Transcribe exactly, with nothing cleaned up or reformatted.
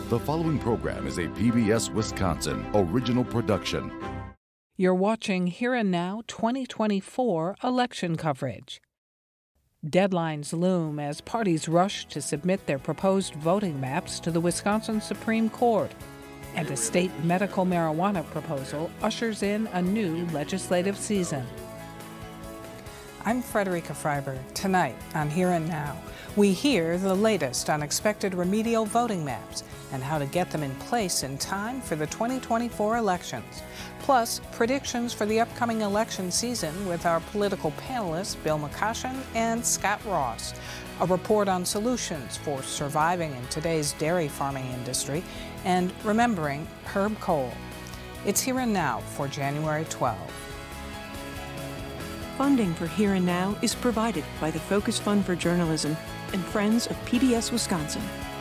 The following program is a P B S Wisconsin original production. You're watching Here and Now twenty twenty-four election coverage. Deadlines loom as parties rush to submit their proposed voting maps to the Wisconsin Supreme Court, and a state medical marijuana proposal ushers in a new legislative season. I'm Frederica Freiberg. Tonight on Here and Now, we hear the latest on expected remedial voting maps and how to get them in place in time for the twenty twenty-four elections. Plus, predictions for the upcoming election season with our political panelists Bill McCoshen and Scott Ross. A report on solutions for surviving in today's dairy farming industry and remembering Herb Kohl. It's Here and Now for January twelfth. Funding for Here and Now is provided by the Focus Fund for Journalism and Friends of P B S Wisconsin.